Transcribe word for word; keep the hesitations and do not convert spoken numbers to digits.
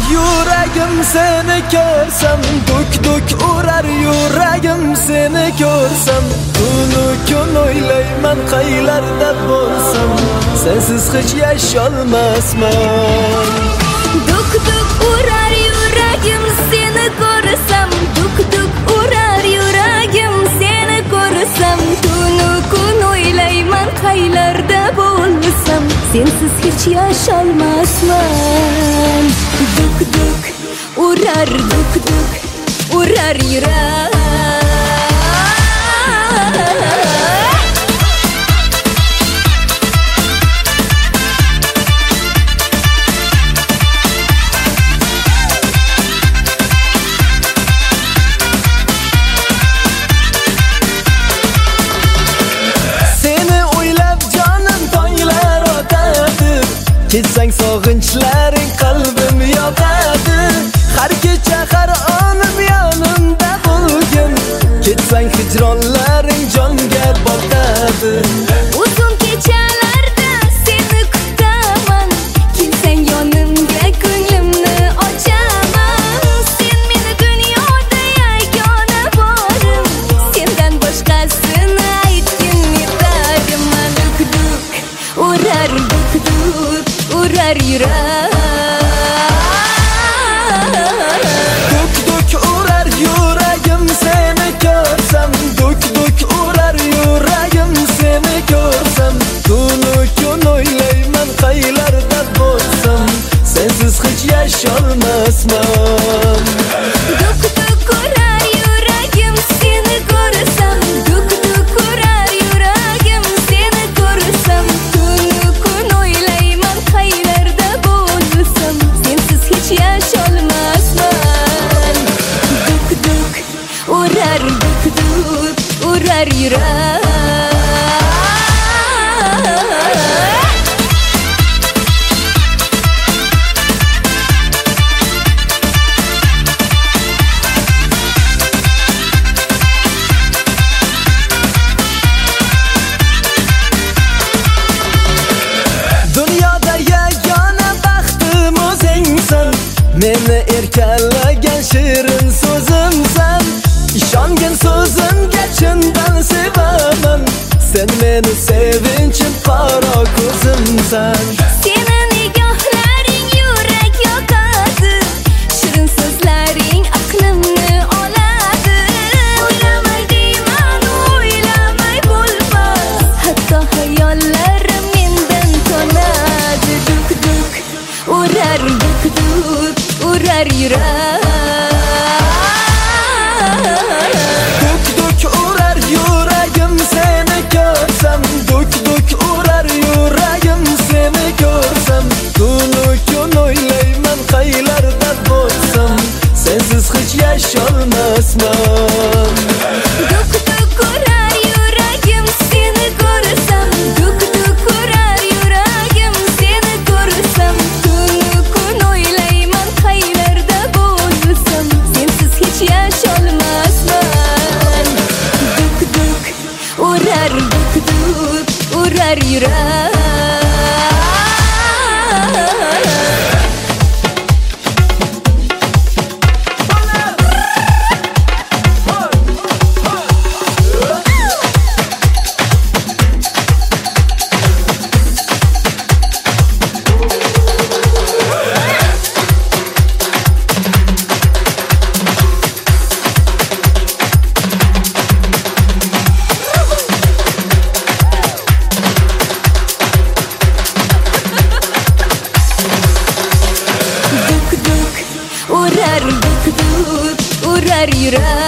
Yuragim seni ko'rsam, duk duk urar yuragim seni ko'rsam. Tunu kun o'ylayman qaylarda bo'lsam, sensiz hech yasholmasman. Duk duk urar yuragim seni ko'rsam, duk duk urar yuragim seni ko'rsam. Tunu kun o'ylayman qaylarda bo'lsam, sensiz hech yasholmasman. Duk duk urar, duk duk urar yurak. Ketsang sog'inchlaring qalbim yoqadi. Har kecha har onim yonimda bo'lgin. Ketsang hijronlaring jonga botadi. Uzun kechalarda seni kutaman. Kelsang yonimga ko'nglimni ochaman. Sen meni dunyoda yagona borim. Sendan boshqasini aytgin yetarim. Duk duk urar, duk duk urar yurak. Duk duk urar yuragim seni ko'rsam, duk duk urar yuragim seni ko'rsam. Tunu kun o'ylayman qaylarda bo'lsam, sensiz hech yasholmasman. Duk duk urar yuragim seni ko'rsam, duk duk urar yuragim seni ko'rsam. Tunu kun o'ylayman qaylarda bo'lsam, sensiz hech yasholmasman. Duk duk urar, duk duk urar yurak. Dunyoda yagona baxtim o'zingsan. Meni erkalagan shirin so'zimsan. Ishongin so'zimga chindan sevaman. Sen meni sevinchim qaro ko'zimsan. Seni nigohlaring yurak yoqadi. Shirin so'zlaring aqlimni oladi. O'ylamay deyman, o'ylamay bo'lmas. Hatto hayollarim mendan tonadi. Duk duk urar, duk duk urar yurak. Duk duk urar yuragim seni ko'rsam, duk duk urar yuragim seni ko'rsam. Tunu kun o'ylayman qaylarda bo'lsam, sensiz hech yasholmasman. Duk duk urar yuragim seni ko'rsam, duk duk urar yuragim seni ko'rsam. Tunu kun o'ylayman qaylarda bo'lsam, sensiz hech yasholmasman. Duk duk urar, duk duk urar yurak. Urar, duk duk urar yurak.